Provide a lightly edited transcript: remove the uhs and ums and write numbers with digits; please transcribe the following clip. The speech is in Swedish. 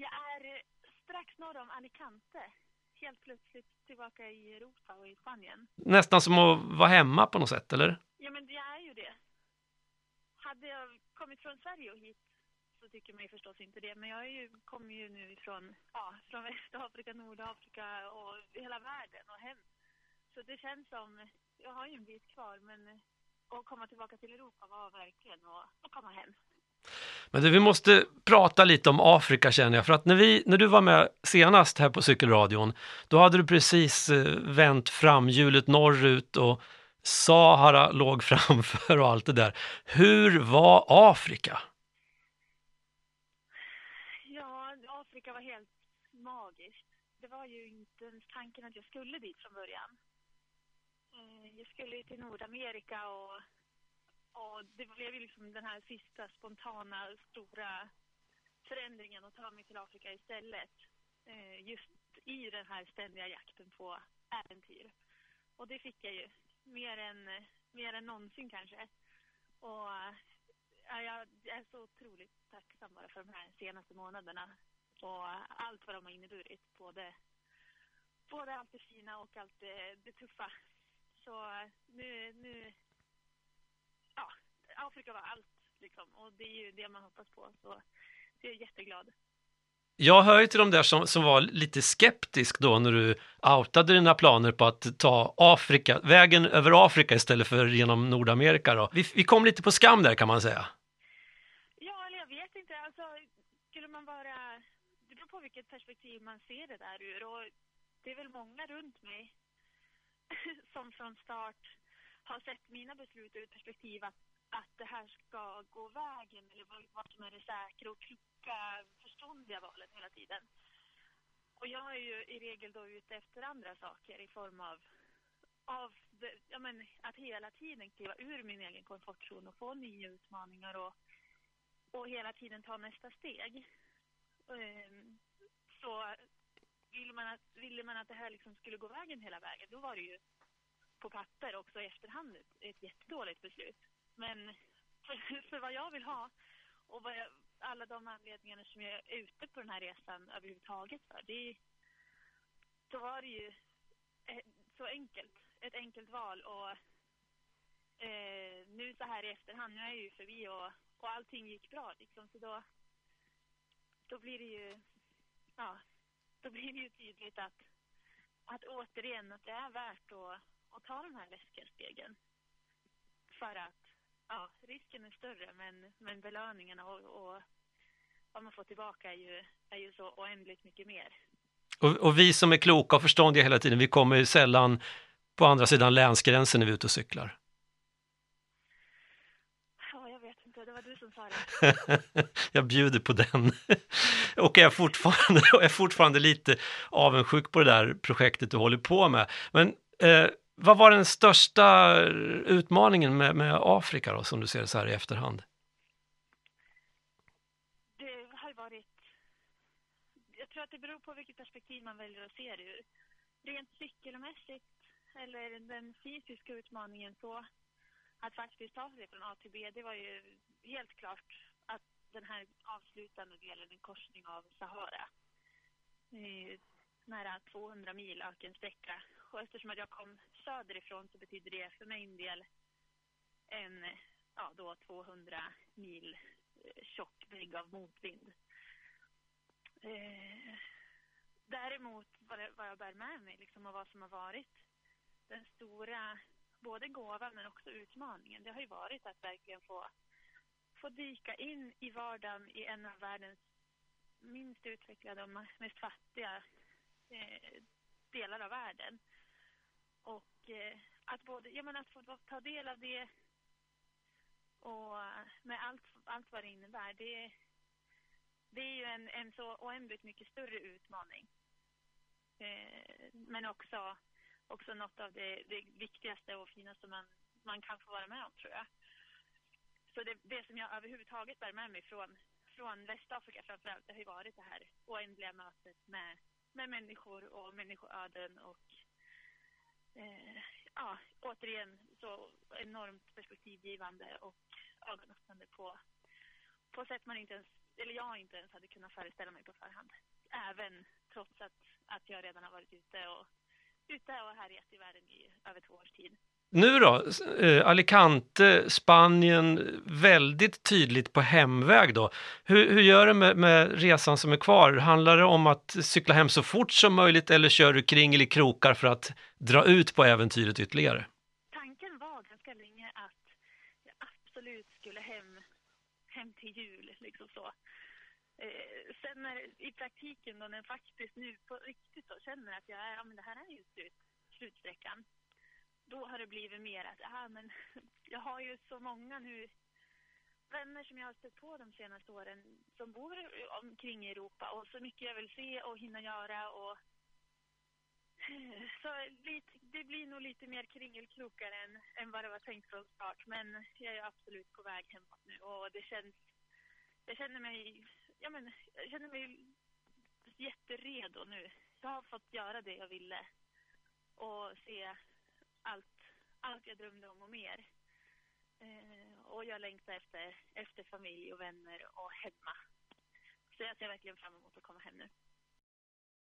Jag är strax norr om Alicante. Helt plötsligt tillbaka i Europa och i Spanien. Nästan som att vara hemma på något sätt, eller? Ja, men det är ju det. Hade jag kommit från Sverige och hit så tycker man ju förstås inte det. Men kommer ju nu från Västafrika, Nordafrika och hela världen och hem. Så det känns som, jag har ju en bit kvar, men att komma tillbaka till Europa var verkligen att komma hem. Men vi måste prata lite om Afrika, känner jag. För att när du var med senast här på Cykelradion, då hade du precis vänt framhjulet norrut och Sahara låg framför och allt det där. Hur var Afrika? Ja, Afrika var helt magiskt. Det var ju inte ens tanken att jag skulle dit från början. Jag skulle till Nordamerika och det blev ju liksom den här sista spontana stora förändringen att ta mig till Afrika istället. Just i den här ständiga jakten på äventyr. Och det fick jag ju mer än någonsin kanske. Och jag är så otroligt tacksam bara för de här senaste månaderna och allt vad de har inneburit. Både allt det fina och allt det tuffa. Så nu Afrika var allt liksom, och det är ju det man hoppas på, så jag är jätteglad. Jag hör ju till de där som var lite skeptisk då när du outade dina planer på att ta vägen över Afrika istället för genom Nordamerika då. Vi kom lite på skam där, kan man säga. Ja, eller jag vet inte, alltså skulle man vara, det beror på vilket perspektiv man ser det där ur, och det är väl många runt mig som från start har sett mina beslut ur perspektiv att det här ska gå vägen, eller vad som är det säkra och kloka, förståndiga valet hela tiden. Och jag är ju i regel då ute efter andra saker i form av att hela tiden kliva ur min egen komfortzon och få nya utmaningar och hela tiden ta nästa steg. Så ville man att det här liksom skulle gå vägen hela vägen, då var det ju på papper också i efterhand ett jättedåligt beslut. Men för vad jag vill ha och alla de anledningarna som jag är ute på den här resan överhuvudtaget för, då var det ju så enkelt. Ett enkelt val, och nu så här i efterhand, nu är jag ju förbi och allting gick bra liksom, så då blir det ju tydligt att återigen att det är värt att ta de här läskiga stegen. För att risken är större, men belöningarna och vad man får tillbaka är ju så oändligt mycket mer. Och vi som är kloka och förståndiga hela tiden, vi kommer ju sällan på andra sidan länsgränsen när vi är ute och cyklar. Ja, jag vet inte, det var du som sa det. Jag bjuder på den. Och jag är fortfarande lite avundsjuk på det där projektet du håller på med. Men vad var den största utmaningen med Afrika då, som du ser så här i efterhand? Det har varit, jag tror att det beror på vilket perspektiv man väljer att se det ur. Rent cykelmässigt eller den fysiska utmaningen, så att faktiskt ta sig från A till B, det var ju helt klart att den här avslutande delen, en korsning av Sahara, nära 200 mil ökensträcka. Och eftersom att jag kom söderifrån så betyder det för min del en 200 mil tjock vägg av motvind. Däremot vad jag bär med mig liksom, och vad som har varit den stora både gåvan men också utmaningen, det har ju varit att verkligen få dyka in i vardagen i en av världens minst utvecklade och mest fattiga delar av världen. Och att få ta del av det och med allt vad det innebär, det är ju en så oändligt mycket större utmaning. Men också något av det viktigaste och finaste man kan få vara med om, tror jag. Så det som jag överhuvudtaget bär med mig från Västafrika framförallt, det har ju varit det här oändliga mötet med människor och människoöden och återigen så enormt perspektivgivande och ögonöppnande på sätt man inte ens, eller jag inte ens hade kunnat föreställa mig på förhand. även trots att jag redan har varit ute och härjat i världen i över 2 års tid. Nu då, Alicante, Spanien, väldigt tydligt på hemväg då. Hur gör du med resan som är kvar? Handlar det om att cykla hem så fort som möjligt eller kör du kringel i krokar för att dra ut på äventyret ytterligare? Tanken var ganska länge att jag absolut skulle hem till jul, liksom så. Sen i praktiken då, när faktiskt nu på riktigt då känner att men det här är ju slutsträckan. Då har det blivit mer att men jag har ju så många nu vänner som jag har stött på de senaste åren som bor omkring i Europa och så mycket jag vill se och hinna göra och så det blir nog lite mer kringelkrokar än vad det var tänkt från start, men jag är absolut på väg hemåt nu och jag känner mig jätteredo nu. Jag har fått göra det jag ville och se allt jag drömde om och mer. Och jag längtar efter familj och vänner och hemma. Så jag ser verkligen fram emot att komma hem nu.